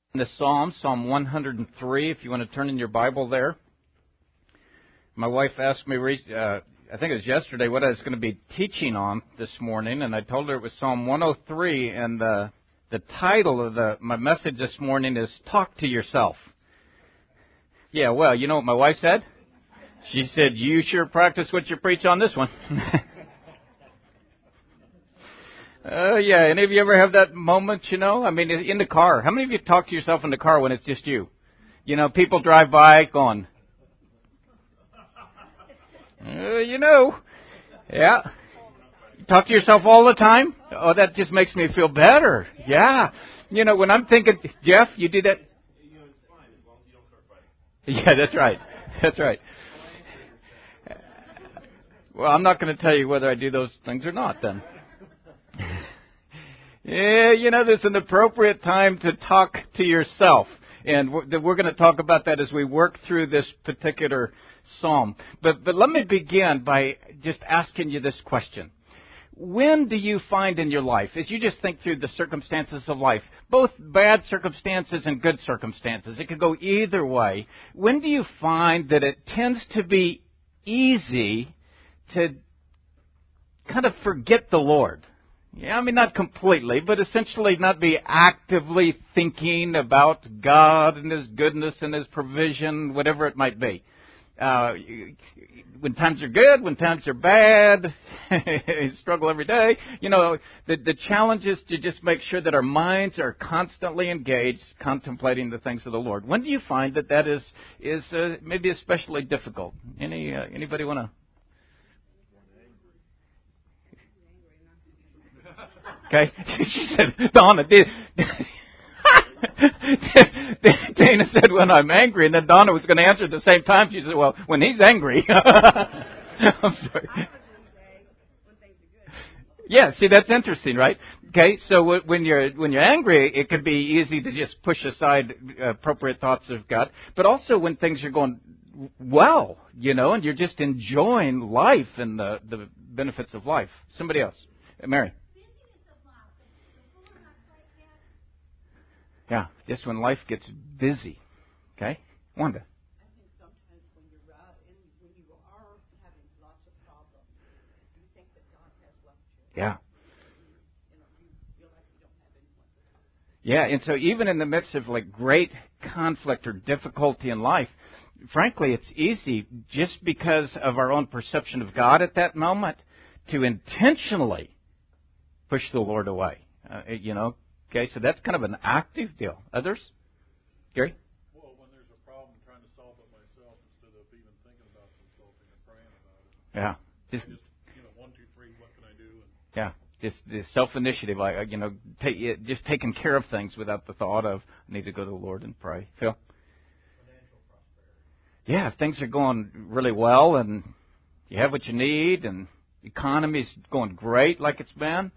The Psalm 103, if you want to turn in your Bible there. My wife asked me, I think it was yesterday, what I was going to be teaching on this morning, and I told her it was Psalm 103, and the title of my message this morning is Talk to Yourself. Yeah, well, you know what my wife said? She said, you sure practice what you preach on this one. Yeah, any of you ever have that moment, I mean, in the car. How many of you talk to yourself in the car when it's just you? People drive by going, yeah. You talk to yourself all the time? Oh, that just makes me feel better. Yeah. When I'm thinking, Jeff, you do that? Yeah, that's right. That's right. Well, I'm not going to tell you whether I do those things or not then. Yeah, there's an appropriate time to talk to yourself. And we're going to talk about that as we work through this particular psalm. But let me begin by just asking you this question. When do you find in your life, as you just think through the circumstances of life, both bad circumstances and good circumstances, it could go either way, when do you find that it tends to be easy to kind of forget the Lord? Yeah, I mean, not completely, but essentially not be actively thinking about God and His goodness and His provision, whatever it might be. When times are good, when times are bad, you struggle every day. The challenge is to just make sure that our minds are constantly engaged, contemplating the things of the Lord. When do you find that is maybe especially difficult? Anybody want to? Okay, she said, Donna did. Dana said, when I'm angry, and then Donna was going to answer at the same time. She said, well, when he's angry. I'm sorry. Yeah, see, that's interesting, right? Okay, so when you're angry, it could be easy to just push aside appropriate thoughts of God. But also when things are going well, and you're just enjoying life and the benefits of life. Somebody else. Mary. Yeah, just when life gets busy. Okay? Wanda. I think sometimes when you are having lots of problems, you think that God has left you. Yeah. You feel like you don't have anyone to talk to. Yeah, and so even in the midst of great conflict or difficulty in life, frankly, it's easy just because of our own perception of God at that moment to intentionally push the Lord away. Okay, so that's kind of an active deal. Others? Gary? Well, when there's a problem, trying to solve it myself instead of even thinking about consulting and praying about it. Yeah. Just 1, 2, 3, what can I do? Yeah, just the self-initiative, just taking care of things without the thought of, I need to go to the Lord and pray. Phil? Financial prosperity. Yeah, if things are going really well and you have what you need and the economy's going great like it's been.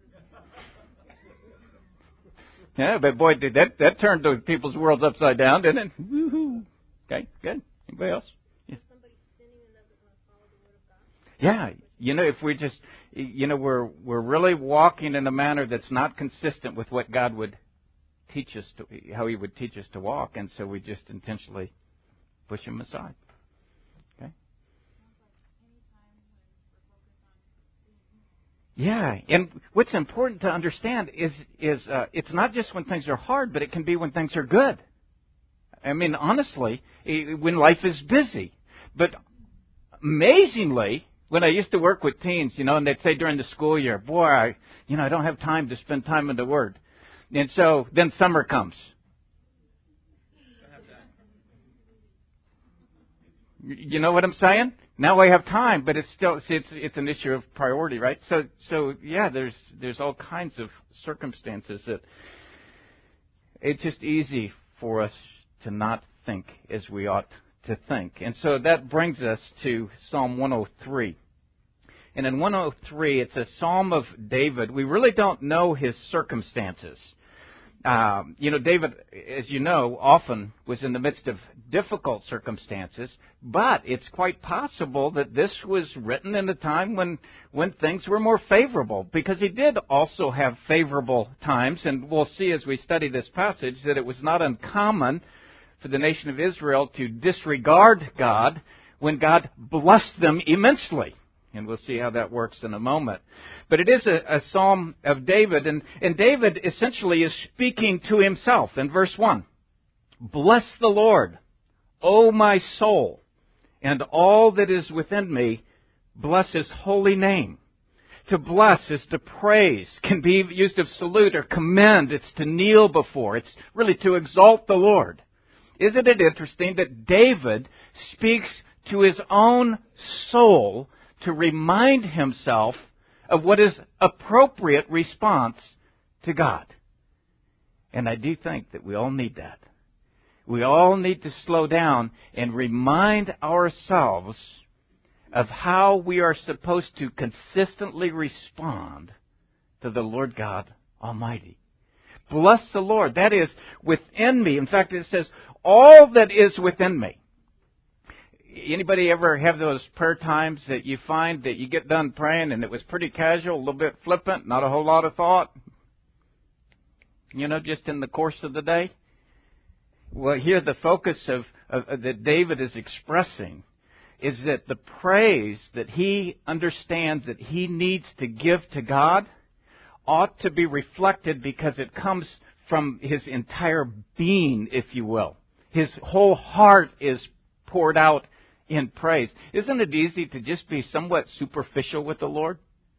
Yeah, but boy, did that turned people's worlds upside down, didn't it? Woo-hoo. Okay, good. Anybody else? Yeah. Somebody sinning and doesn't want to follow the Word of God? Yeah, if we just, we're really walking in a manner that's not consistent with what God would teach us how He would teach us to walk, and so we just intentionally push Him aside. Okay. Yeah, and what's important to understand is it's not just when things are hard, but it can be when things are good. I mean, honestly, when life is busy. But amazingly, when I used to work with teens, and they'd say during the school year, boy, I don't have time to spend time in the Word. And so then summer comes. You know what I'm saying? Now I have time, but it's still it's an issue of priority, right? So yeah, there's all kinds of circumstances that it's just easy for us to not think as we ought to think. And so that brings us to Psalm 103. And in 103, it's a psalm of David. We really don't know his circumstances. David, as you know, often was in the midst of difficult circumstances, but it's quite possible that this was written in a time when things were more favorable, because he did also have favorable times, and we'll see as we study this passage that it was not uncommon for the nation of Israel to disregard God when God blessed them immensely. And we'll see how that works in a moment. But it is a psalm of David, and David essentially is speaking to himself in verse 1. Bless the Lord, O my soul, and all that is within me, bless His holy name. To bless is to praise, can be used of salute or commend. It's to kneel before. It's really to exalt the Lord. Isn't it interesting that David speaks to his own soul to remind himself of what is appropriate response to God? And I do think that we all need that. We all need to slow down and remind ourselves of how we are supposed to consistently respond to the Lord God Almighty. Bless the Lord. That is within me. In fact, it says, all that is within me. Anybody ever have those prayer times that you find that you get done praying and it was pretty casual, a little bit flippant, not a whole lot of thought? Just in the course of the day? Well, here the focus of that David is expressing is that the praise that he understands that he needs to give to God ought to be reflected because it comes from his entire being, if you will. His whole heart is poured out in praise. Isn't it easy to just be somewhat superficial with the Lord?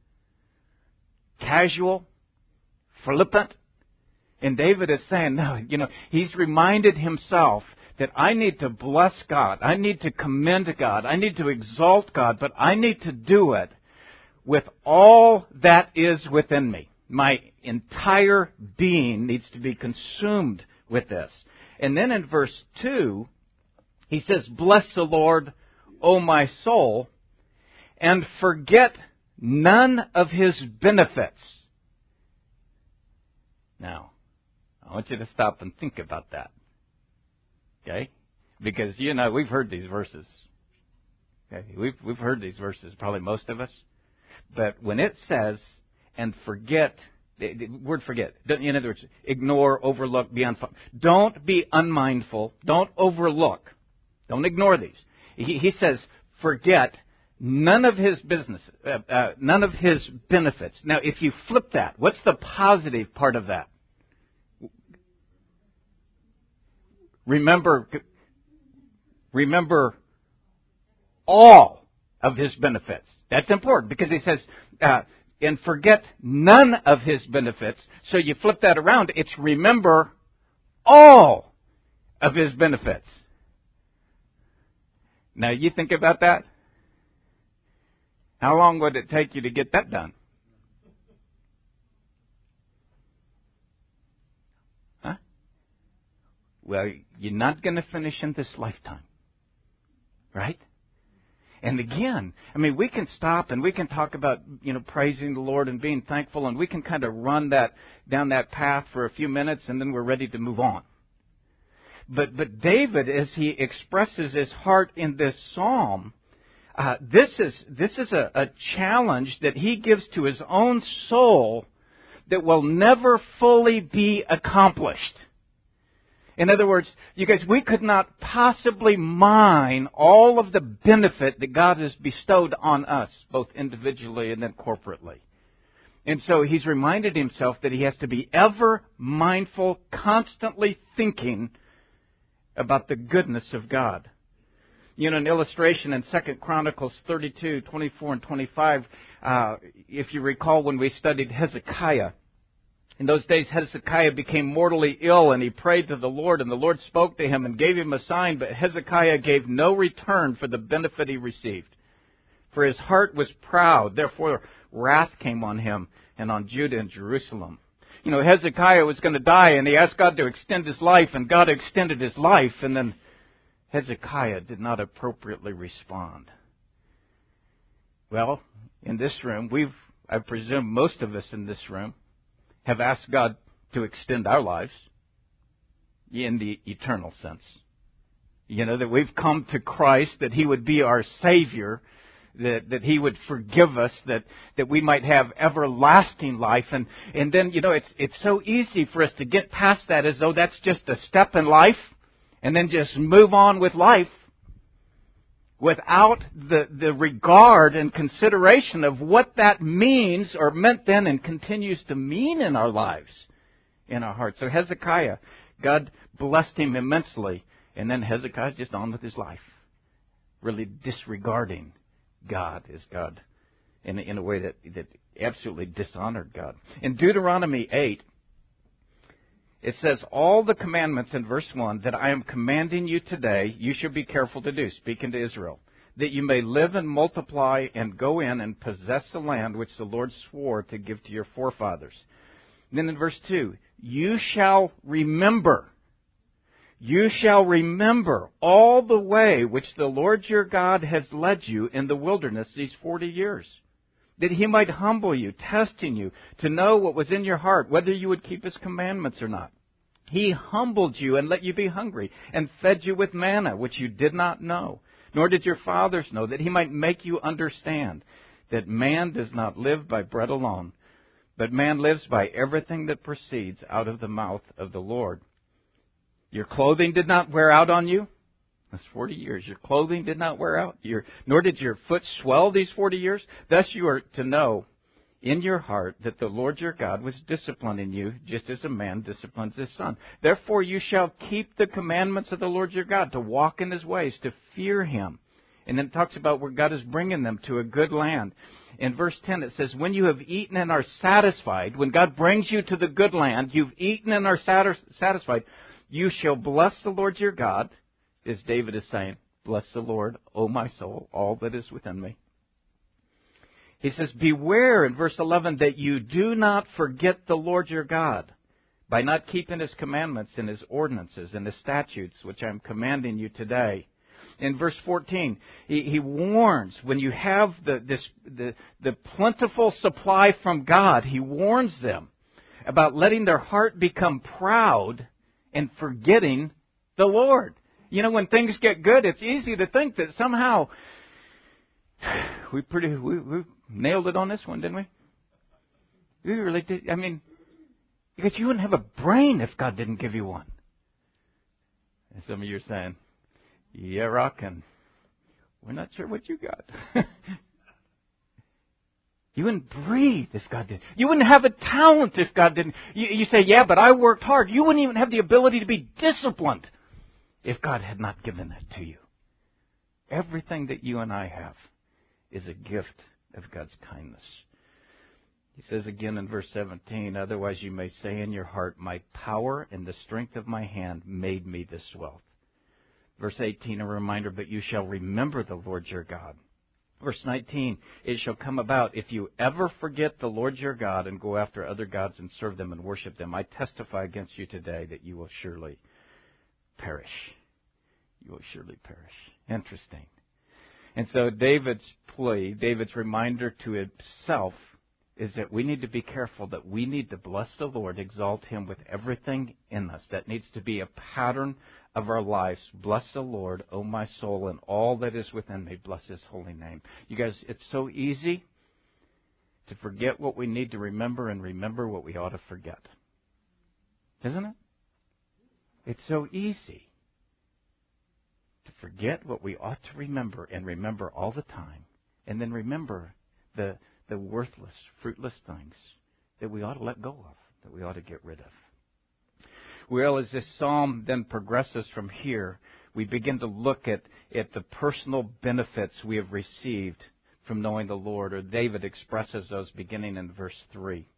Casual? Flippant? And David is saying, no, he's reminded himself that I need to bless God. I need to commend God. I need to exalt God, but I need to do it with all that is within me. My entire being needs to be consumed with this. And then in verse 2, he says, bless the Lord, O my soul, and forget none of His benefits. Now, I want you to stop and think about that. Okay? Because, we've heard these verses. Okay? We've heard these verses, probably most of us. But when it says, and forget, the word forget, in other words, ignore, overlook, be unfun. Don't be unmindful. Don't overlook. Don't ignore these. He says, forget none of His business, none of His benefits. Now, if you flip that, what's the positive part of that? Remember all of His benefits. That's important because he says, and forget none of His benefits. So you flip that around, it's remember all of His benefits. Now, you think about that? How long would it take you to get that done? Huh? Well, you're not going to finish in this lifetime. Right? And again, we can stop and we can talk about, praising the Lord and being thankful, and we can kind of run down that path for a few minutes, and then we're ready to move on. But David, as he expresses his heart in this psalm, this is a challenge that he gives to his own soul that will never fully be accomplished. In other words, you guys, we could not possibly mine all of the benefit that God has bestowed on us, both individually and then corporately. And so he's reminded himself that he has to be ever mindful, constantly thinking about the goodness of God. An illustration in 2 Chronicles 32, 24, and 25, if you recall when we studied Hezekiah. In those days, Hezekiah became mortally ill, and he prayed to the Lord, and the Lord spoke to him and gave him a sign, but Hezekiah gave no return for the benefit he received. For his heart was proud, therefore wrath came on him and on Judah and Jerusalem. Hezekiah was going to die, and he asked God to extend his life, and God extended his life, and then Hezekiah did not appropriately respond. Well, in this room, I presume most of us in this room have asked God to extend our lives in the eternal sense. That we've come to Christ, that He would be our Savior, that He would forgive us, that we might have everlasting life. And then, it's so easy for us to get past that as though that's just a step in life and then just move on with life without the regard and consideration of what that means or meant then and continues to mean in our lives, in our hearts. So Hezekiah, God blessed him immensely. And then Hezekiah's just on with his life, really disregarding God as God in a way that absolutely dishonored God. In Deuteronomy 8, it says, all the commandments in verse 1 that I am commanding you today, you shall be careful to do, speaking to Israel, that you may live and multiply and go in and possess the land which the Lord swore to give to your forefathers. And then in verse 2, you shall remember all the way which the Lord your God has led you in the wilderness these 40 years, that He might humble you, testing you, to know what was in your heart, whether you would keep His commandments or not. He humbled you and let you be hungry, and fed you with manna, which you did not know, nor did your fathers know, that He might make you understand that man does not live by bread alone, but man lives by everything that proceeds out of the mouth of the Lord. Your clothing did not wear out on you. That's 40 years. Your clothing did not wear out. Nor did your foot swell these 40 years. Thus you are to know in your heart that the Lord your God was disciplining you, just as a man disciplines his son. Therefore you shall keep the commandments of the Lord your God, to walk in His ways, to fear Him. And then it talks about where God is bringing them to a good land. In verse 10 it says, when you have eaten and are satisfied, when God brings you to the good land, you've eaten and are satisfied, you shall bless the Lord your God, as David is saying, bless the Lord, O my soul, all that is within me. He says, beware in verse 11 that you do not forget the Lord your God by not keeping His commandments and His ordinances and His statutes, which I am commanding you today. In verse 14, he warns, when you have the plentiful supply from God, He warns them about letting their heart become proud and forgetting the Lord. When things get good, it's easy to think that somehow we nailed it on this one, didn't we? We really did. Because you wouldn't have a brain if God didn't give you one. And some of you are saying, yeah, rockin'. We're not sure what you got. You wouldn't breathe if God didn't. You wouldn't have a talent if God didn't. You say, yeah, but I worked hard. You wouldn't even have the ability to be disciplined if God had not given that to you. Everything that you and I have is a gift of God's kindness. He says again in verse 17, otherwise you may say in your heart, my power and the strength of my hand made me this wealth. Verse 18, a reminder, but you shall remember the Lord your God. Verse 19, it shall come about if you ever forget the Lord your God and go after other gods and serve them and worship them, I testify against you today that you will surely perish. You will surely perish. Interesting. And so David's plea, David's reminder to himself is that we need to be careful, that we need to bless the Lord, exalt Him with everything in us. That needs to be a pattern of our lives. Bless the Lord, O my soul, and all that is within me. Bless His holy name. You guys, it's so easy to forget what we need to remember and remember what we ought to forget. Isn't it? It's so easy to forget what we ought to remember and remember all the time, and then remember the worthless, fruitless things that we ought to let go of, that we ought to get rid of. Well, as this psalm then progresses from here, we begin to look at the personal benefits we have received from knowing the Lord, or David expresses those beginning in verse 3.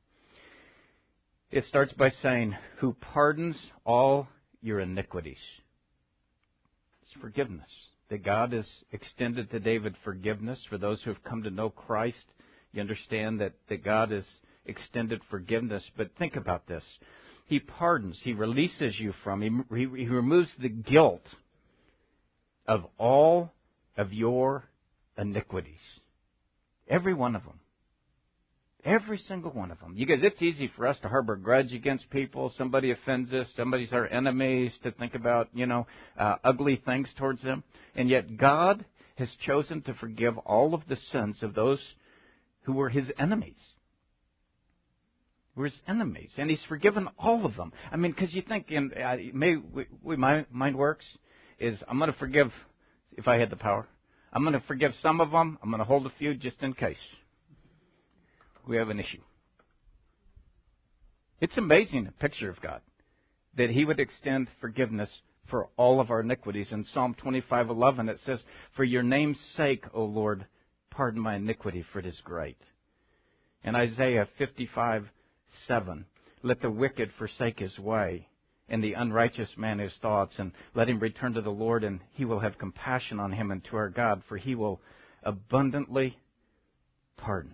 It starts by saying, who pardons all your iniquities. It's forgiveness. That God has extended to David forgiveness for those who have come to know Christ. You understand that God has extended forgiveness. But think about this. He pardons. He releases you from. He removes the guilt of all of your iniquities. Every one of them. Every single one of them. You guys, it's easy for us to harbor a grudge against people. Somebody offends us. Somebody's our enemies. To think about, ugly things towards them. And yet God has chosen to forgive all of the sins of those who were His enemies. Who were His enemies. And He's forgiven all of them. I mean, because you think, my mind works, is I'm going to forgive if I had the power. I'm going to forgive some of them. I'm going to hold a few just in case we have an issue. It's amazing, a picture of God, that He would extend forgiveness for all of our iniquities. In Psalm 25:11, it says, "For your name's sake, O Lord, pardon my iniquity, for it is great." In Isaiah 55:7, "Let the wicked forsake his way, and the unrighteous man his thoughts, and let him return to the Lord, and He will have compassion on him, and to our God, for He will abundantly pardon."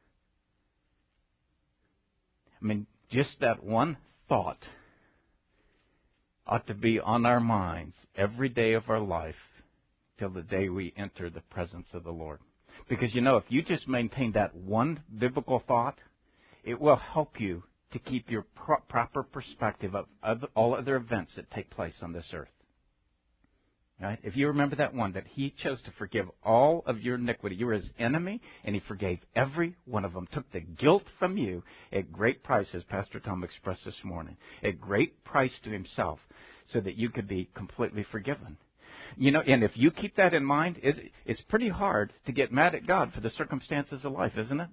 I mean, just that one thought ought to be on our minds every day of our life till the day we enter the presence of the Lord. Because, if you just maintain that one biblical thought, it will help you to keep your proper perspective of all other events that take place on this earth. Right? If you remember that one, that He chose to forgive all of your iniquity. You were His enemy, and He forgave every one of them. Took the guilt from you at great price, as Pastor Tom expressed this morning. At great price to Himself, so that you could be completely forgiven. And if you keep that in mind, it's pretty hard to get mad at God for the circumstances of life, isn't it?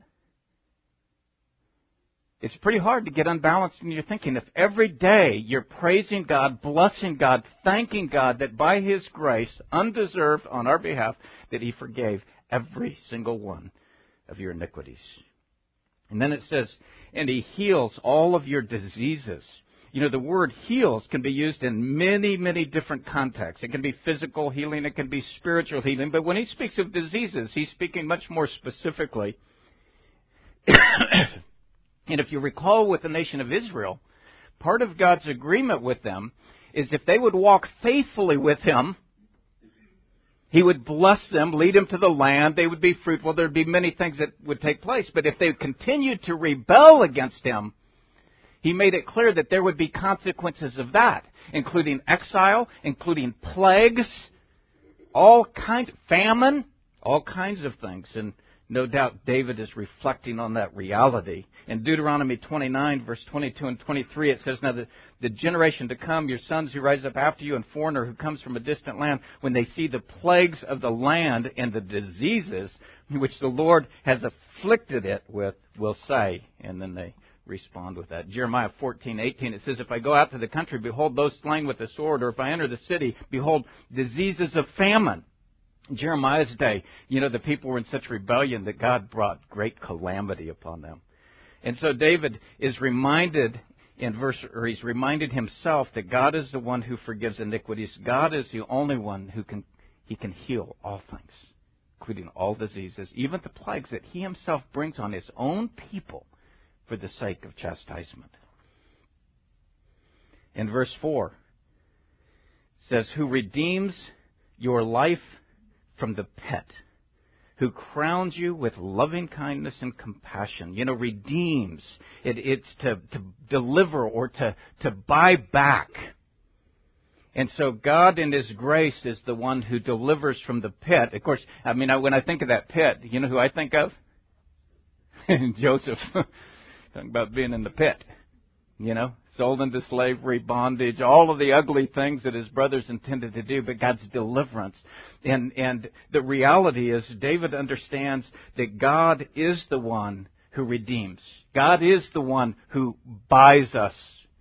It's pretty hard to get unbalanced in your thinking. If every day you're praising God, blessing God, thanking God that by His grace, undeserved on our behalf, that He forgave every single one of your iniquities. And then it says, and He heals all of your diseases. The word heals can be used in many, many different contexts. It can be physical healing, it can be spiritual healing. But when He speaks of diseases, He's speaking much more specifically. And if you recall with the nation of Israel, part of God's agreement with them is if they would walk faithfully with Him, He would bless them, lead them to the land, they would be fruitful, there would be many things that would take place. But if they continued to rebel against Him, He made it clear that there would be consequences of that, including exile, including plagues, all kinds, famine, all kinds of things. And no doubt David is reflecting on that reality. In Deuteronomy 29, verse 22 and 23, it says, "Now the generation to come, your sons who rise up after you, and foreigner who comes from a distant land, when they see the plagues of the land and the diseases which the Lord has afflicted it with, will say," and then they respond with that. Jeremiah 14:18, it says, "If I go out to the country, behold those slain with the sword, or if I enter the city, behold diseases of famine." Jeremiah's day, the people were in such rebellion that God brought great calamity upon them. And so David is reminded he's reminded himself that God is the one who forgives iniquities. God is the only one who can heal all things, including all diseases, even the plagues that He Himself brings on His own people for the sake of chastisement. In verse 4, it says, "Who redeems your life from the pit, who crowns you with loving kindness and compassion." Redeems. It's to deliver or to buy back. And so God in His grace is the one who delivers from the pit. Of course, when I think of that pit, you know who I think of? Joseph. Talking about being in the pit. Sold into slavery, bondage, all of the ugly things that his brothers intended to do, but God's deliverance. And the reality is, David understands that God is the one who redeems. God is the one who buys us.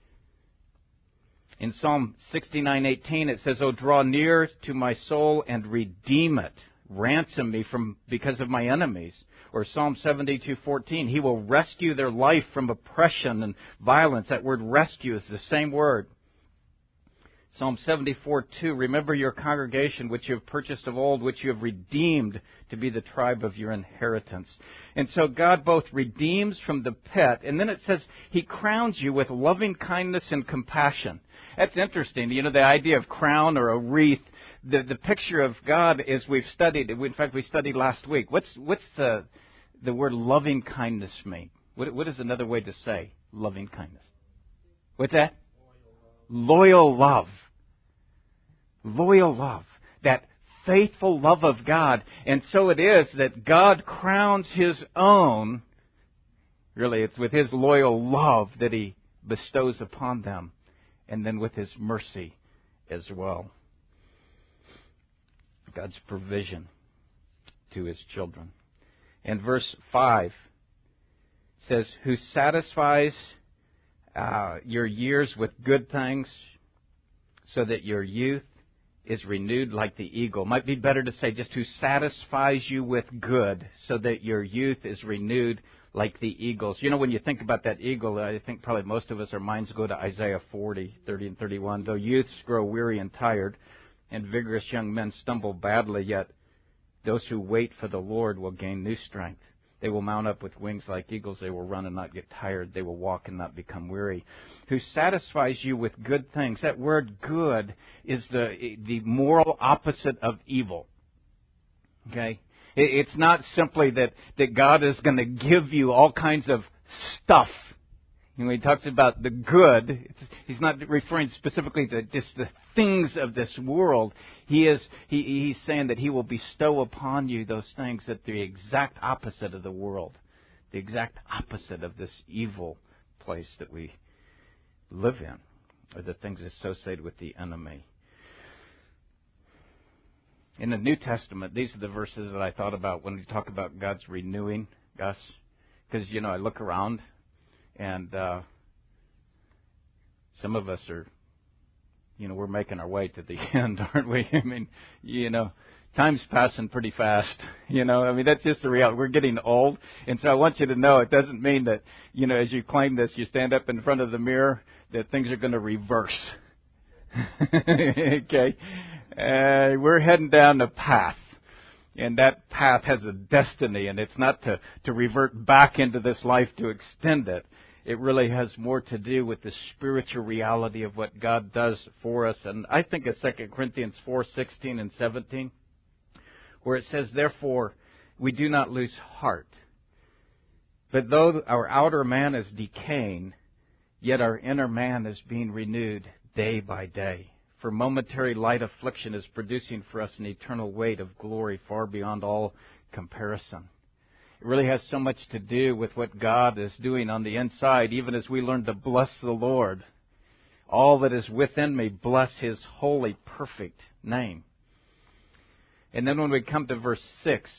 In Psalm 69:18, it says, "Oh, draw near to my soul and redeem it. Ransom me because of my enemies." Or Psalm 72:14, "He will rescue their life from oppression and violence." That word rescue is the same word. Psalm 74:2, "Remember your congregation, which you have purchased of old, which you have redeemed to be the tribe of your inheritance." And so God both redeems from the pit, and then it says He crowns you with loving kindness and compassion. That's interesting. The idea of crown or a wreath, the picture of God as we've studied. In fact, we studied last week. What's the word loving kindness mean? What is another way to say loving kindness? What's that? Loyal love. Loyal love. That faithful love of God. And so it is that God crowns His own. Really, it's with His loyal love that He bestows upon them. And then with His mercy as well. God's provision to His children. And verse 5 says, who satisfies your years with good things so that your youth is renewed like the eagle. Might be better to say just who satisfies you with good so that your youth is renewed like the eagles. You know, when you think about that eagle, I think probably most of us, our minds go to Isaiah 40, 30 and 31. Though youths grow weary and tired, and vigorous young men stumble badly, yet those who wait for the Lord will gain new strength. They will mount up with wings like eagles. They will run and not get tired. They will walk and not become weary. Who satisfies you with good things. That word good is the moral opposite of evil. Okay? It's not simply that God is going to give you all kinds of stuff. When he talks about the good, he's not referring specifically to just the things of this world. He's saying that He will bestow upon you those things that are the exact opposite of the world, the exact opposite of this evil place that we live in, or the things associated with the enemy. In the New Testament, these are the verses that I thought about when we talk about God's renewing us. Because, I look around and some of us are, we're making our way to the end, aren't we? I mean, time's passing pretty fast. That's just the reality. We're getting old. And so I want you to know it doesn't mean that, as you claim this, you stand up in front of the mirror, that things are going to reverse. Okay? We're heading down a path. And that path has a destiny, and it's not to revert back into this life to extend it. It really has more to do with the spiritual reality of what God does for us. And I think of 2 Corinthians 4:16 and 17, where it says, therefore, we do not lose heart. But though our outer man is decaying, yet our inner man is being renewed day by day. For momentary light affliction is producing for us an eternal weight of glory far beyond all comparison. It really has so much to do with what God is doing on the inside, even as we learn to bless the Lord. All that is within me, bless His holy, perfect name. And then when we come to verse 6,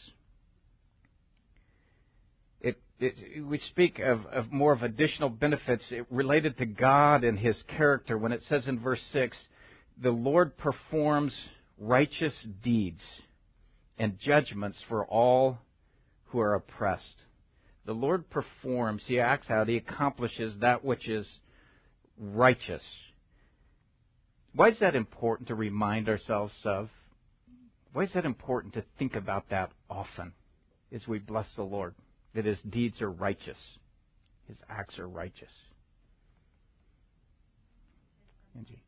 we speak of more of additional benefits related to God and His character when it says in verse 6, the Lord performs righteous deeds and judgments for all who are oppressed. The Lord performs, He acts out, He accomplishes that which is righteous. Why is that important to remind ourselves of? Why is that important to think about that often as we bless the Lord? That His deeds are righteous. His acts are righteous. Angie.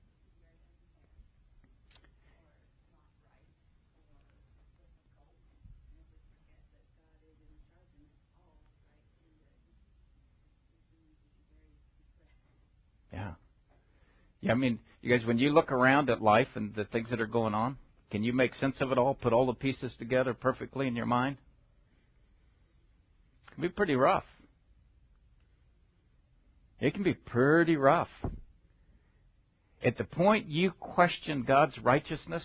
Yeah, you guys, when you look around at life and the things that are going on, can you make sense of it all, put all the pieces together perfectly in your mind? It can be pretty rough. It can be pretty rough. At the point you question God's righteousness,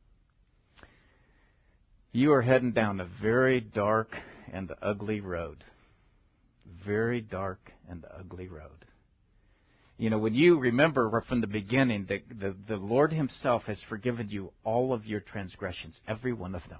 you are heading down a very dark and ugly road. Very dark and ugly road. When you remember from the beginning that the Lord Himself has forgiven you all of your transgressions, every one of them.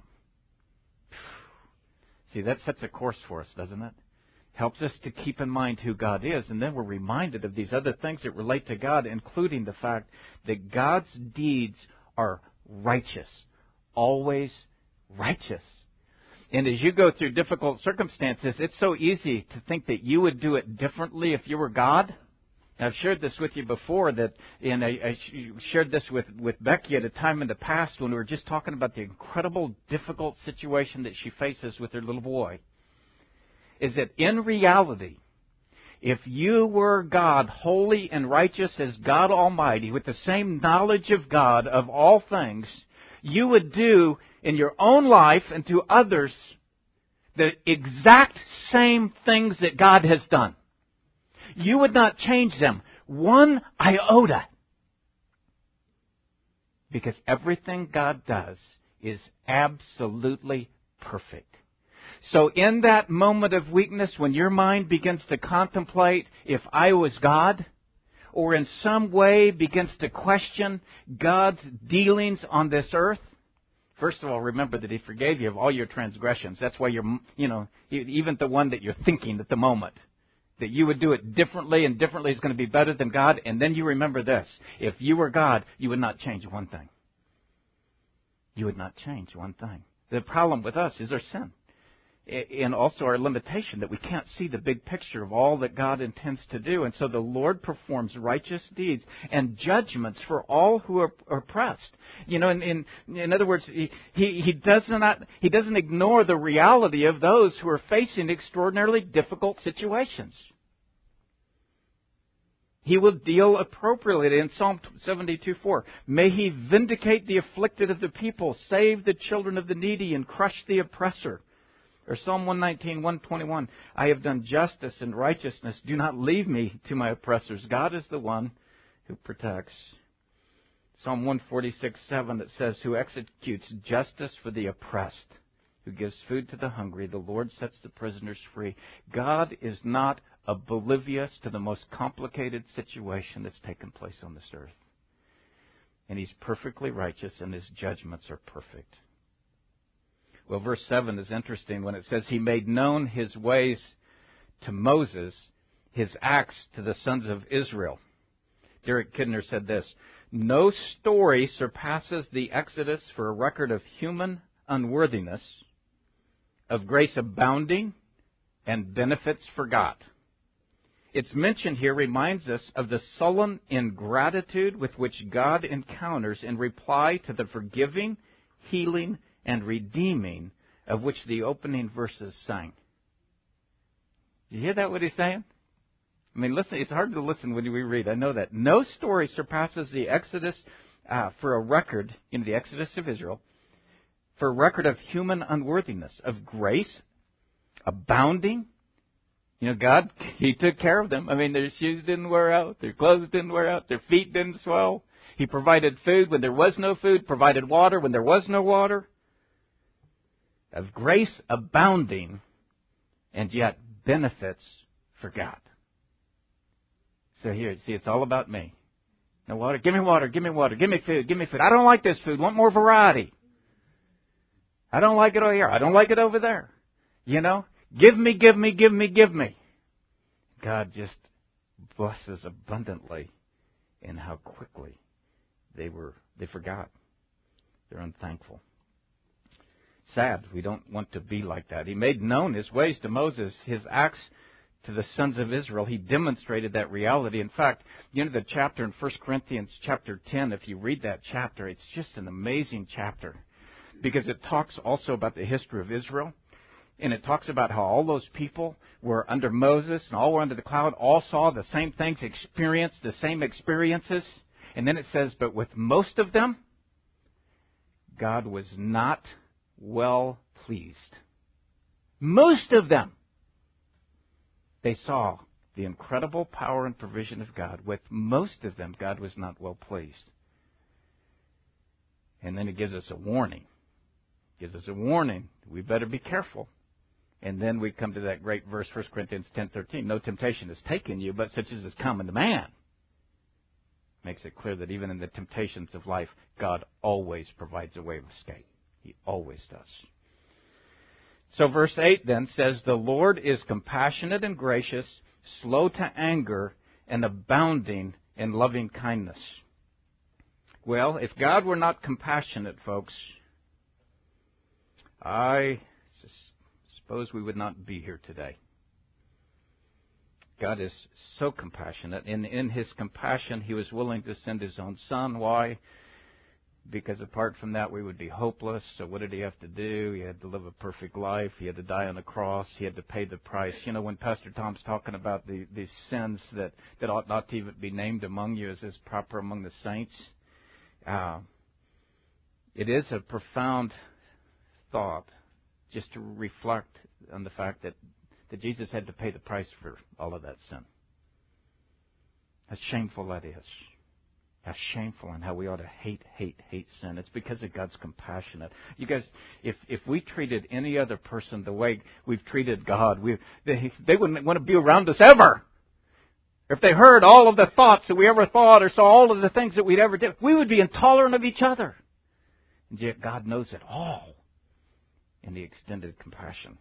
See, that sets a course for us, doesn't it? Helps us to keep in mind who God is, and then we're reminded of these other things that relate to God, including the fact that God's deeds are righteous, always righteous. And as you go through difficult circumstances, it's so easy to think that you would do it differently if you were God. I've shared this with you before, that I shared this with Becky at a time in the past when we were just talking about the incredible, difficult situation that she faces with her little boy. is that in reality, if you were God, holy and righteous as God Almighty, with the same knowledge of God of all things, you would do in your own life and to others the exact same things that God has done. You would not change them one iota. Because everything God does is absolutely perfect. So in that moment of weakness, when your mind begins to contemplate if I was God, or in some way begins to question God's dealings on this earth, first of all, remember that He forgave you of all your transgressions. That's why even the one that you're thinking at the moment, that you would do it differently and differently is going to be better than God. And then you remember this. If you were God, you would not change one thing. You would not change one thing. The problem with us is our sin. And also our limitation that we can't see the big picture of all that God intends to do. And so the Lord performs righteous deeds and judgments for all who are oppressed. In other words, he doesn't ignore the reality of those who are facing extraordinarily difficult situations. He will deal appropriately. In Psalm 72:4, may He vindicate the afflicted of the people, save the children of the needy, and crush the oppressor. Or Psalm 119:121, I have done justice and righteousness. Do not leave me to my oppressors. God is the one who protects. Psalm 146:7, it says, who executes justice for the oppressed, who gives food to the hungry. The Lord sets the prisoners free. God is not oblivious to the most complicated situation that's taken place on this earth. And He's perfectly righteous, and His judgments are perfect. Well, verse 7 is interesting when it says, He made known His ways to Moses, His acts to the sons of Israel. Derek Kidner said this, no story surpasses the Exodus for a record of human unworthiness, of grace abounding, and benefits forgot. Its mention here reminds us of the sullen ingratitude with which God encounters in reply to the forgiving, healing, and redeeming of which the opening verses sang. Do you hear that, what he's saying? I mean, listen, it's hard to listen when we read. I know that. No story surpasses the Exodus for a record, the Exodus of Israel, for a record of human unworthiness, of grace, abounding. God, He took care of them. I mean, their shoes didn't wear out, their clothes didn't wear out, their feet didn't swell. He provided food when there was no food, provided water when there was no water. Of grace abounding, and yet benefits forgot. So here, see, it's all about me. No water, give me water, give me water, give me food, give me food. I don't like this food, want more variety. I don't like it over here, I don't like it over there. Give me, give me, give me, give me. God just blesses abundantly in how quickly they forgot. They're unthankful. Sad. We don't want to be like that. He made known His ways to Moses, His acts to the sons of Israel. He demonstrated that reality. In fact, the chapter in 1 Corinthians chapter 10, if you read that chapter, it's just an amazing chapter because it talks also about the history of Israel. And it talks about how all those people were under Moses and all were under the cloud, all saw the same things, experienced the same experiences. And then it says, but with most of them, God was not well pleased. Most of them. They saw the incredible power and provision of God. With most of them, God was not well pleased. And then He gives us a warning. We better be careful. And then we come to that great verse, 1 Corinthians 10:13. No temptation has taken you, but such as is common to man. Makes it clear that even in the temptations of life, God always provides a way of escape. He always does. So verse 8 then says, the Lord is compassionate and gracious, slow to anger, and abounding in loving kindness. Well, if God were not compassionate, folks, I suppose we would not be here today. God is so compassionate, and in His compassion, He was willing to send His own Son. Why? because apart from that we would be hopeless. So what did He have to do? He had to live a perfect life. He had to die on the cross. He had to pay the price. You know, when Pastor Tom's talking about these sins that ought not to even be named among you as is proper among the saints, it is a profound thought just to reflect on the fact that Jesus had to pay the price for all of that sin. How shameful that is. How shameful, and how we ought to hate sin. It's because of God's compassion. You guys, if we treated any other person the way we've treated God, they wouldn't want to be around us ever. If they heard all of the thoughts that we ever thought or saw all of the things that we'd ever did, we would be intolerant of each other. And yet God knows it all in the extended compassion.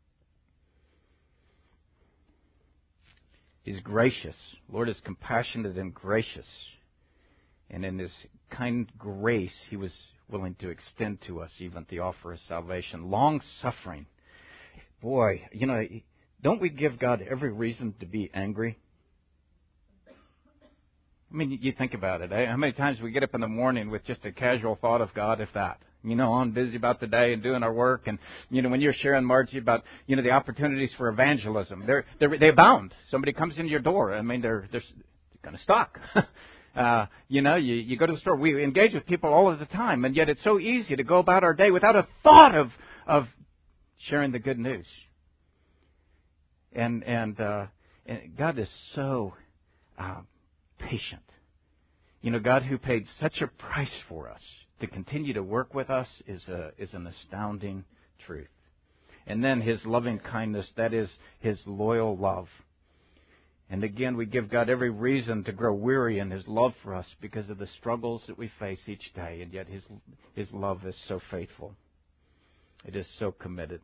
He's gracious. Lord is compassionate and gracious. And in His kind grace, He was willing to extend to us even the offer of salvation. Long-suffering. Boy, you know, don't we give God every reason to be angry? I mean, you think about it. How many times we get up in the morning with just a casual thought of God, if that? You know, I'm busy about the day and doing our work. And, you know, when you're sharing, Margie, about, you know, the opportunities for evangelism, they abound. Somebody comes into your door. I mean, they're kind of stuck. You know, you go to the store. We engage with people all of the time. And yet it's so easy to go about our day without a thought of sharing the good news. And God is so patient. You know, God who paid such a price for us to continue to work with us is an astounding truth. And then His loving kindness, that is His loyal love. And again, we give God every reason to grow weary in His love for us because of the struggles that we face each day. And yet His love is so faithful. It is so committed.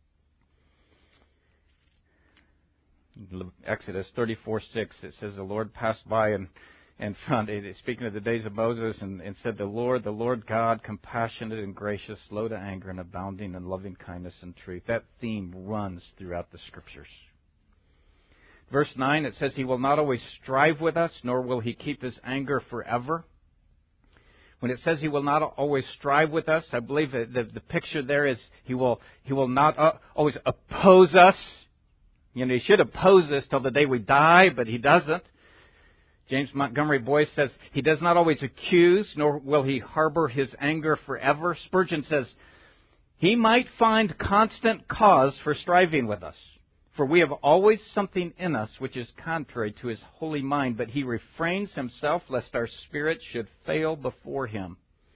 Exodus 34:6, it says, the Lord passed by and found, speaking of the days of Moses, and said, the Lord God, compassionate and gracious, slow to anger, and abounding in loving kindness and truth. That theme runs throughout the Scriptures. Verse 9, it says, He will not always strive with us, nor will He keep His anger forever. When it says He will not always strive with us, I believe the picture there is He will not always oppose us. You know, He should oppose us till the day we die, but He doesn't. James Montgomery Boyce says, He does not always accuse, nor will He harbor His anger forever. Spurgeon says, He might find constant cause for striving with us. For we have always something in us which is contrary to His holy mind, but He refrains Himself lest our spirit should fail before Him.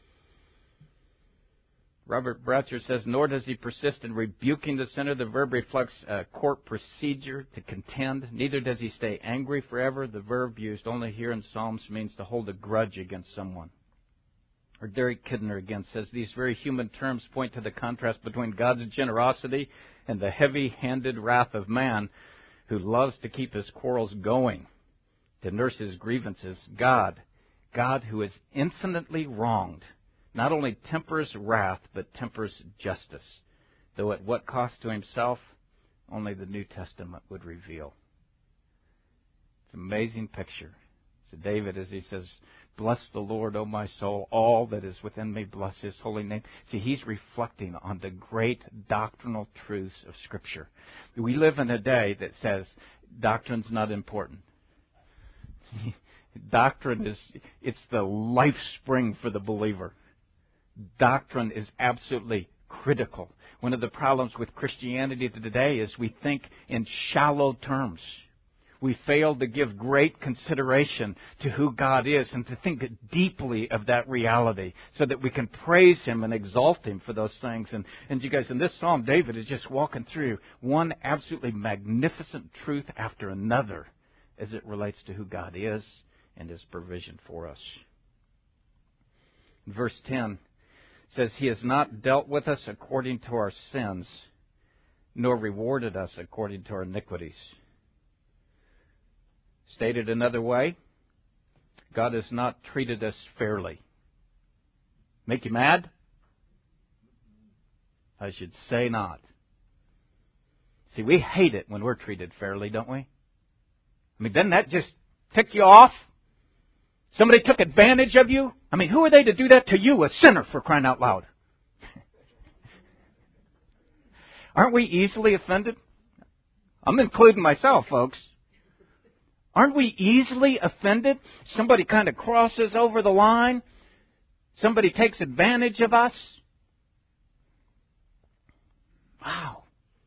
Robert Bratcher says, nor does He persist in rebuking the sinner. The verb reflects court procedure, to contend. Neither does He stay angry forever. The verb used only here in Psalms means to hold a grudge against someone. Or Derek Kidner again says, these very human terms point to the contrast between God's generosity and the heavy-handed wrath of man who loves to keep his quarrels going, to nurse his grievances. God who is infinitely wronged, not only tempers wrath, but tempers justice, though at what cost to Himself, only the New Testament would reveal. It's an amazing picture. So David, as he says, bless the Lord, O my soul, all that is within me, bless His holy name. See, he's reflecting on the great doctrinal truths of Scripture. We live in a day that says doctrine's not important. Doctrine it's the life spring for the believer. Doctrine is absolutely critical. One of the problems with Christianity today is we think in shallow terms. We fail to give great consideration to who God is and to think deeply of that reality so that we can praise Him and exalt Him for those things. And you guys, in this psalm, David is just walking through one absolutely magnificent truth after another as it relates to who God is and His provision for us. In verse 10, it says, He has not dealt with us according to our sins, nor rewarded us according to our iniquities. Stated another way, God has not treated us fairly. Make you mad? I should say not. See, we hate it when we're treated fairly, don't we? I mean, doesn't that just tick you off? Somebody took advantage of you? I mean, who are they to do that to you, a sinner, for crying out loud? Aren't we easily offended? I'm including myself, folks. Aren't we easily offended? Somebody kind of crosses over the line. Somebody takes advantage of us. Wow.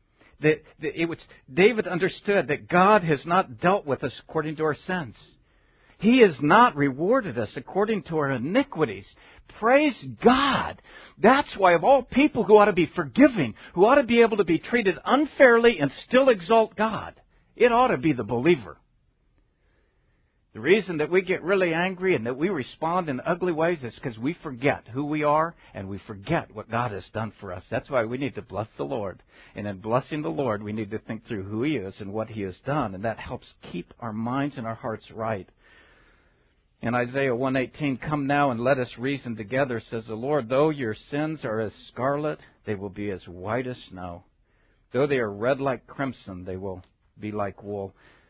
David understood that God has not dealt with us according to our sins. He has not rewarded us according to our iniquities. Praise God. That's why of all people who ought to be forgiving, who ought to be able to be treated unfairly and still exalt God, it ought to be the believer. The reason that we get really angry and that we respond in ugly ways is because we forget who we are and we forget what God has done for us. That's why we need to bless the Lord. And in blessing the Lord, we need to think through who He is and what He has done. And that helps keep our minds and our hearts right. In Isaiah 1:18, "Come now and let us reason together, says the Lord. Though your sins are as scarlet, they will be as white as snow. Though they are red like crimson, they will be like wool."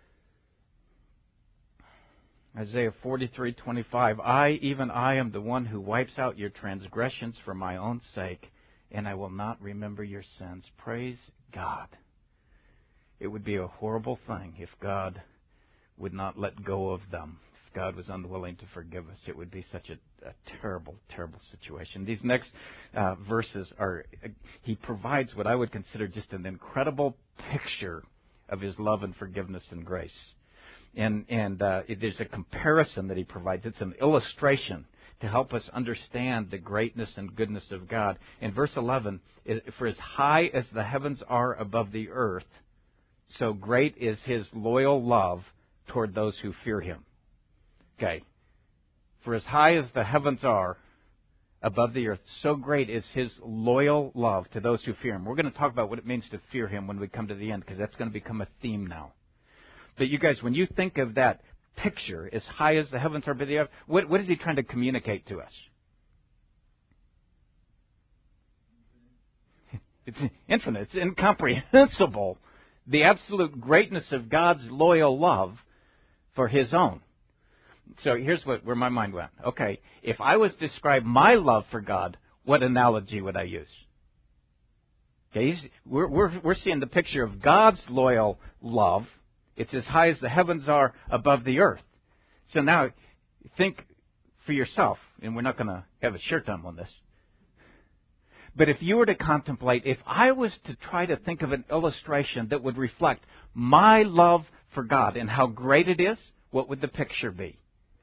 Isaiah 43:25, even I am the one who wipes out your transgressions for my own sake, and I will not remember your sins. Praise God. It would be a horrible thing if God would not let go of them. If God was unwilling to forgive us, it would be such a terrible, terrible situation. These next verses He provides what I would consider just an incredible picture of His love and forgiveness and grace. And there's a comparison that He provides. It's an illustration to help us understand the greatness and goodness of God. In verse 11, "For as high as the heavens are above the earth, so great is His loyal love toward those who fear Him." Okay. For as high as the heavens are above the earth, so great is His loyal love to those who fear Him. We're going to talk about what it means to fear Him when we come to the end, because that's going to become a theme now. But you guys, when you think of that picture, as high as the heavens are above the earth, what is He trying to communicate to us? It's infinite. It's incomprehensible. The absolute greatness of God's loyal love for His own. So here's where my mind went. Okay, if I was to describe my love for God, what analogy would I use? Okay, we're seeing the picture of God's loyal love. It's as high as the heavens are above the earth. So now, think for yourself, and we're not going to have a short time on this. But if you were to contemplate, if I was to try to think of an illustration that would reflect my love for God and how great it is, what would the picture be?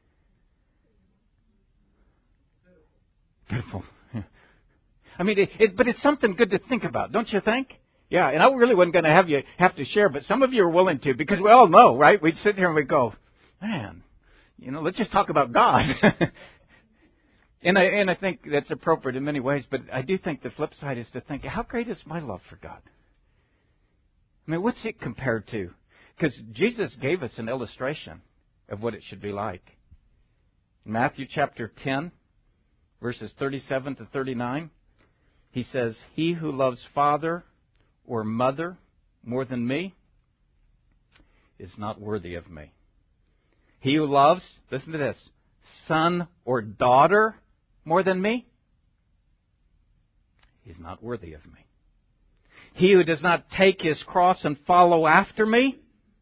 Beautiful. Yeah. I mean, but it's something good to think about, don't you think? Yeah, and I really wasn't going to have to share, but some of you are willing to, because we all know, right? We'd sit here and we'd go, man, let's just talk about God. and I think that's appropriate in many ways, but I do think the flip side is to think, how great is my love for God? I mean, what's it compared to? Because Jesus gave us an illustration of what it should be like. In Matthew chapter 10, verses 37 to 39, He says, "He who loves father or mother more than me is not worthy of me. He who loves," listen to this, "son or daughter more than me is not worthy of me. He who does not take his cross and follow after me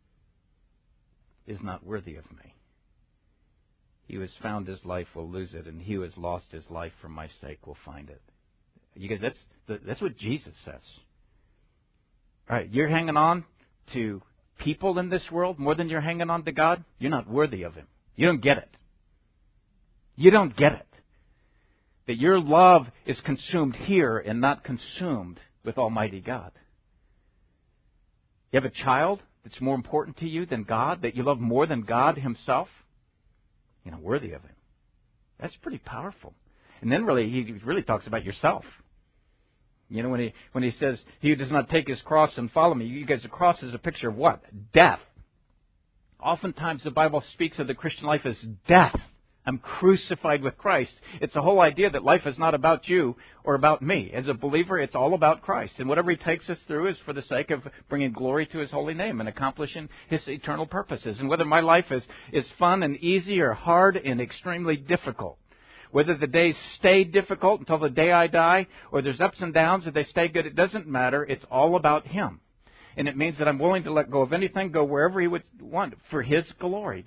is not worthy of me. He who has found his life will lose it, and he who has lost his life for my sake will find it." You guys, that's what Jesus says. All right, you're hanging on to people in this world more than you're hanging on to God? You're not worthy of Him. You don't get it. You don't get it. That your love is consumed here and not consumed with Almighty God. You have a child that's more important to you than God, that you love more than God Himself? You're not worthy of Him. That's pretty powerful. And then He really talks about yourself. When he says, "He who does not take his cross and follow me," you guys, the cross is a picture of what? Death. Oftentimes the Bible speaks of the Christian life as death. I'm crucified with Christ. It's the whole idea that life is not about you or about me. As a believer, it's all about Christ. And whatever He takes us through is for the sake of bringing glory to His holy name and accomplishing His eternal purposes. And whether my life is fun and easy or hard and extremely difficult, Whether the days stay difficult until the day I die, or there's ups and downs, or they stay good, it doesn't matter. It's all about Him. And it means that I'm willing to let go of anything, go wherever He would want for His glory.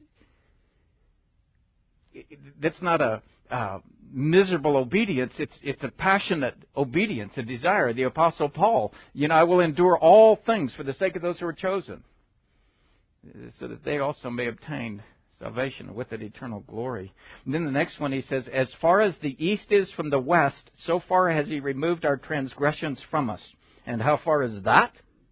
That's not a miserable obedience. It's a passionate obedience, a desire. The Apostle Paul, I will endure all things for the sake of those who are chosen, so that they also may obtain salvation and with it eternal glory. And then the next one, he says, as far as the east is from the west, so far has He removed our transgressions from us. And how far is that?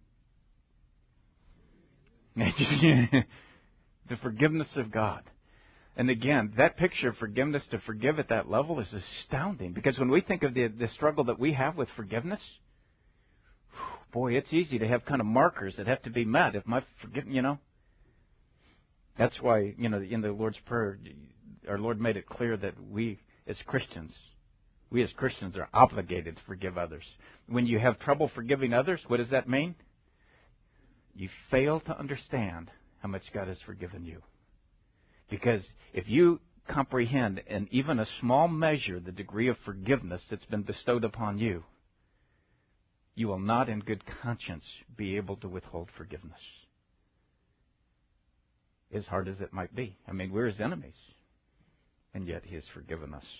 The forgiveness of God. And again, that picture of forgiveness, to forgive at that level, is astounding. Because when we think of the struggle that we have with forgiveness, boy, it's easy to have kind of markers that have to be met. If my forgiveness, That's why, in the Lord's Prayer, our Lord made it clear that we as Christians are obligated to forgive others. When you have trouble forgiving others, what does that mean? You fail to understand how much God has forgiven you. Because if you comprehend in even a small measure the degree of forgiveness that's been bestowed upon you, you will not in good conscience be able to withhold forgiveness. As hard as it might be. I mean, we're His enemies. And yet He has forgiven us.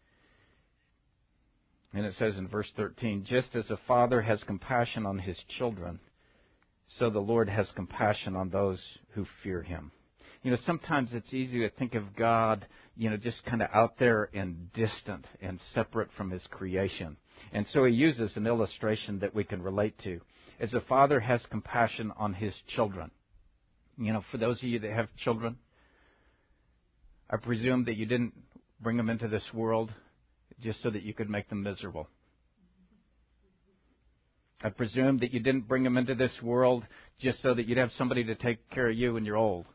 And it says in verse 13, just as a father has compassion on his children, so the Lord has compassion on those who fear Him. Sometimes it's easy to think of God, just kind of out there and distant and separate from His creation. And so He uses an illustration that we can relate to. As a father has compassion on his children. For those of you that have children, I presume that you didn't bring them into this world just so that you could make them miserable. I presume that you didn't bring them into this world just so that you'd have somebody to take care of you when you're old.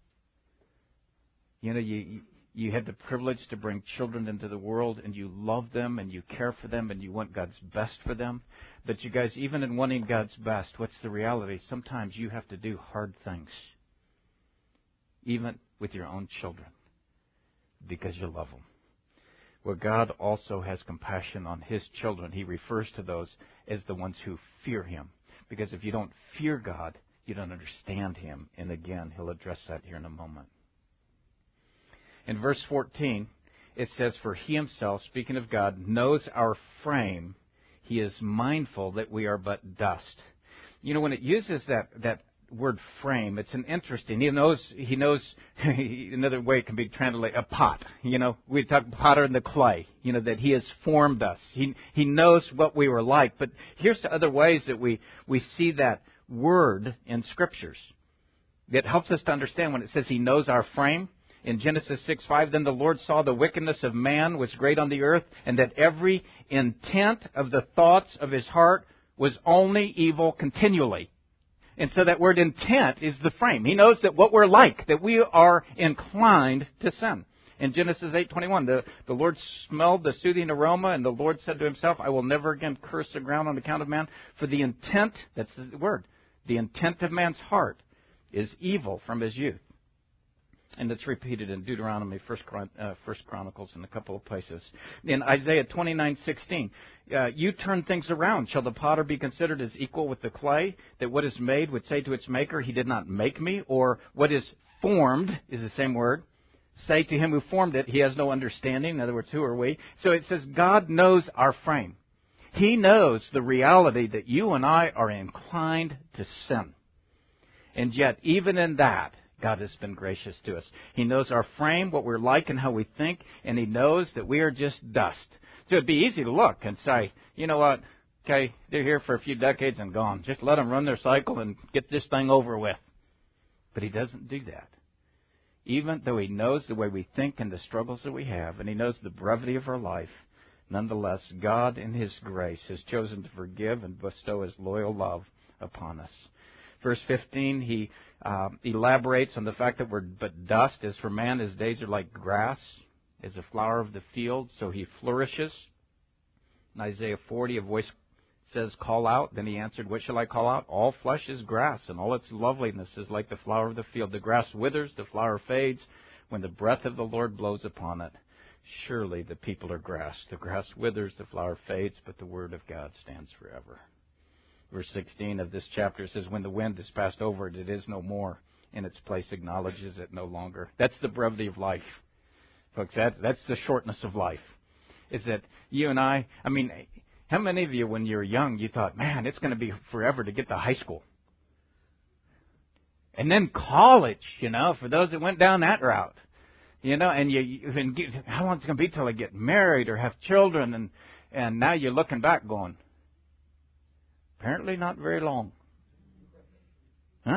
You had the privilege to bring children into the world, and you love them, and you care for them, and you want God's best for them. But you guys, even in wanting God's best, what's the reality? Sometimes you have to do hard things, even with your own children, because you love them. Well, God also has compassion on His children. He refers to those as the ones who fear Him. Because if you don't fear God, you don't understand Him. And again, He'll address that here in a moment. In verse 14, it says, for He Himself, speaking of God, knows our frame. He is mindful that we are but dust. When it uses that word frame, it's an interesting. He knows. Another way it can be translated, a pot. We talk potter in the clay. That He has formed us. He knows what we were like. But here's the other ways that we see that word in Scriptures that helps us to understand when it says He knows our frame. In Genesis 6:5, then the Lord saw the wickedness of man was great on the earth, and that every intent of the thoughts of his heart was only evil continually. And so that word intent is the frame. He knows that what we're like, that we are inclined to sin. In Genesis 8:21, the Lord smelled the soothing aroma, and the Lord said to Himself, I will never again curse the ground on account of man, for the intent, that's the word, the intent of man's heart is evil from his youth. And it's repeated in Deuteronomy, First Chronicles, and a couple of places. In Isaiah 29:16, you turn things around. Shall the potter be considered as equal with the clay, that what is made would say to its maker, He did not make me? Or what is formed, is the same word, say to him who formed it, He has no understanding. In other words, who are we? So it says God knows our frame. He knows the reality that you and I are inclined to sin. And yet, even in that, God has been gracious to us. He knows our frame, what we're like and how we think, and He knows that we are just dust. So it'd be easy to look and say, you know what, okay, they're here for a few decades and gone. Just let them run their cycle and get this thing over with. But He doesn't do that. Even though He knows the way we think and the struggles that we have, and He knows the brevity of our life, nonetheless, God in His grace has chosen to forgive and bestow His loyal love upon us. Verse 15, he elaborates on the fact that we're but dust. As for man, his days are like grass, as a flower of the field, so he flourishes. In Isaiah 40, a voice says, call out. Then he answered, what shall I call out? All flesh is grass, and all its loveliness is like the flower of the field. The grass withers, the flower fades, when the breath of the Lord blows upon it. Surely the people are grass. The grass withers, the flower fades, but the word of God stands forever. Verse 16 of this chapter says, when the wind has passed over it, it is no more. In its place acknowledges it no longer. That's the brevity of life. Folks, that's the shortness of life. Is that you and I mean, how many of you when you were young, you thought, man, it's going to be forever to get to high school? And then college, for those that went down that route. And how long is it going to be till I get married or have children? And now you're looking back going, apparently not very long. Huh?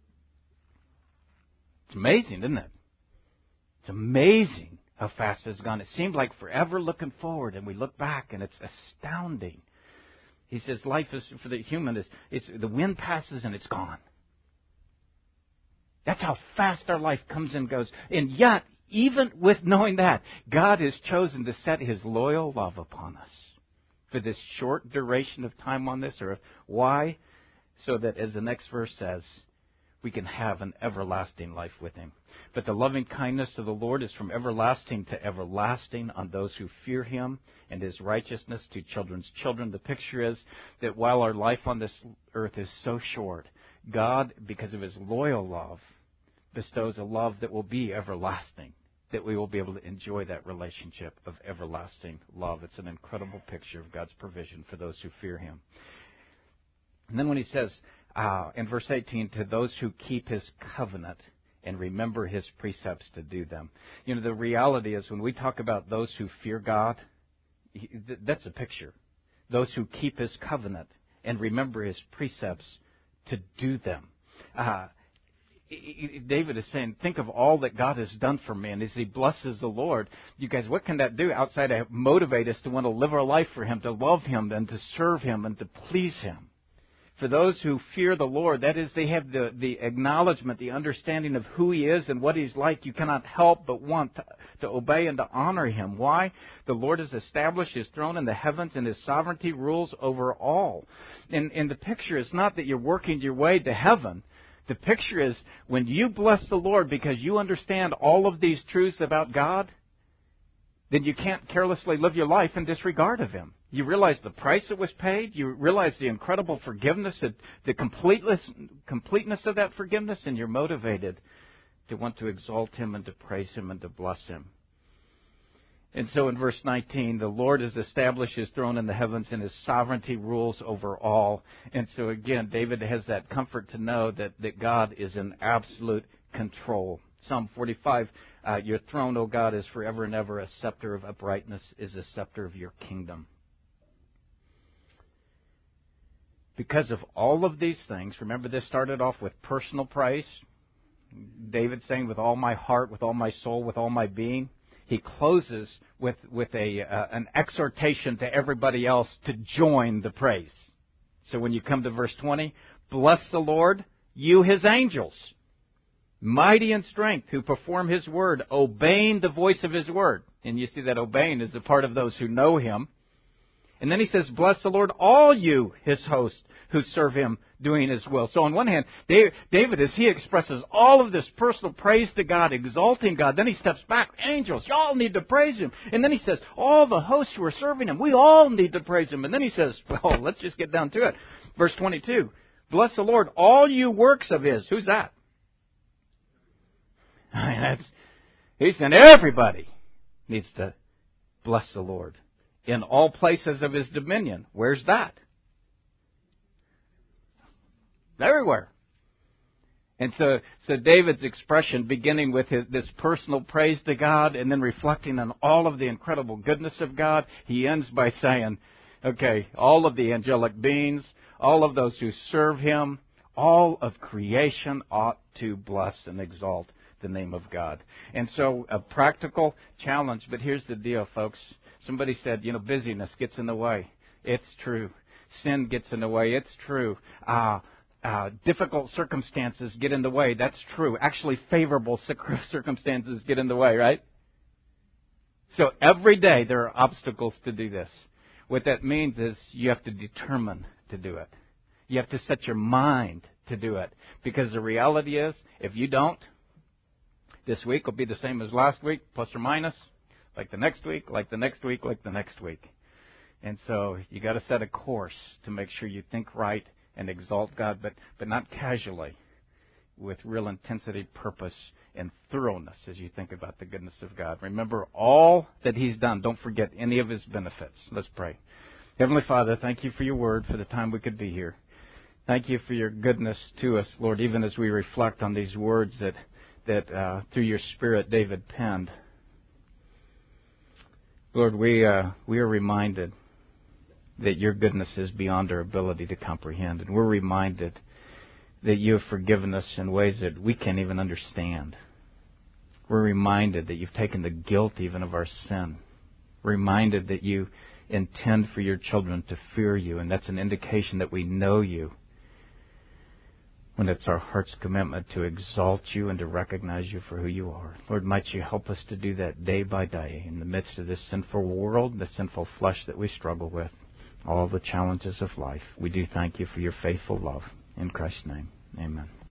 It's amazing, isn't it? It's amazing how fast it's gone. It seemed like forever looking forward, and we look back, and it's astounding. He says life is, for the human, it's the wind passes and it's gone. That's how fast our life comes and goes. And yet, even with knowing that, God has chosen to set His loyal love upon us for this short duration of time on this earth. Why? So that, as the next verse says, we can have an everlasting life with Him. But the loving kindness of the Lord is from everlasting to everlasting on those who fear Him, and His righteousness to children's children. The picture is that while our life on this earth is so short, God, because of His loyal love, bestows a love that will be everlasting, that we will be able to enjoy that relationship of everlasting love. It's an incredible picture of God's provision for those who fear Him. And then when He says, in verse 18, to those who keep His covenant and remember His precepts to do them. The reality is when we talk about those who fear God, that's a picture. Those who keep His covenant and remember His precepts to do them. David is saying, think of all that God has done for me. And as he blesses the Lord, you guys, what can that do outside of motivate us to want to live our life for Him, to love Him, and to serve Him, and to please Him? For those who fear the Lord, that is, they have the acknowledgement, the understanding of who He is and what He's like. You cannot help but want to obey and to honor Him. Why? The Lord has established His throne in the heavens, and His sovereignty rules over all. And the picture is not that you're working your way to heaven. The picture is when you bless the Lord because you understand all of these truths about God, then you can't carelessly live your life in disregard of Him. You realize the price that was paid. You realize the incredible forgiveness, the completeness of that forgiveness, and you're motivated to want to exalt Him and to praise Him and to bless Him. And so in verse 19, the Lord has established His throne in the heavens, and His sovereignty rules over all. And so again, David has that comfort to know that God is in absolute control. Psalm 45, your throne, O God, is forever and ever. A scepter of uprightness is a scepter of your kingdom. Because of all of these things, remember this started off with personal praise. David saying, with all my heart, with all my soul, with all my being. He closes with an exhortation to everybody else to join the praise. So when you come to verse 20, bless the Lord, you His angels, mighty in strength, who perform His word, obeying the voice of His word. And you see that obeying is a part of those who know Him. And then he says, bless the Lord, all you, His hosts, who serve Him, doing His will. So on one hand, David, as he expresses all of this personal praise to God, exalting God, then he steps back. Angels, y'all need to praise Him. And then he says, all the hosts who are serving Him, we all need to praise Him. And then he says, well, let's just get down to it. Verse 22, bless the Lord, all you works of His. Who's that? He's saying everybody needs to bless the Lord. In all places of His dominion. Where's that? Everywhere. And so David's expression, beginning with this personal praise to God and then reflecting on all of the incredible goodness of God, he ends by saying, okay, all of the angelic beings, all of those who serve Him, all of creation ought to bless and exalt the name of God. And so a practical challenge, but here's the deal, folks. Somebody said, busyness gets in the way. It's true. Sin gets in the way. It's true. Difficult circumstances get in the way. That's true. Actually, favorable circumstances get in the way, right? So every day there are obstacles to do this. What that means is you have to determine to do it. You have to set your mind to do it. Because the reality is, if you don't, this week will be the same as last week, plus or minus. like the next week, like the next week, like the next week. And so you got to set a course to make sure you think right and exalt God, but not casually, with real intensity, purpose, and thoroughness as you think about the goodness of God. Remember all that He's done. Don't forget any of His benefits. Let's pray. Heavenly Father, thank You for Your word, for the time we could be here. Thank You for Your goodness to us, Lord, even as we reflect on these words that through Your Spirit David penned. Lord, we are reminded that Your goodness is beyond our ability to comprehend. And we're reminded that You have forgiven us in ways that we can't even understand. We're reminded that You've taken the guilt even of our sin. We're reminded that You intend for Your children to fear You, and that's an indication that we know You, when it's our heart's commitment to exalt You and to recognize You for who You are. Lord, might You help us to do that day by day in the midst of this sinful world, the sinful flesh that we struggle with, all the challenges of life. We do thank You for Your faithful love. In Christ's name, amen.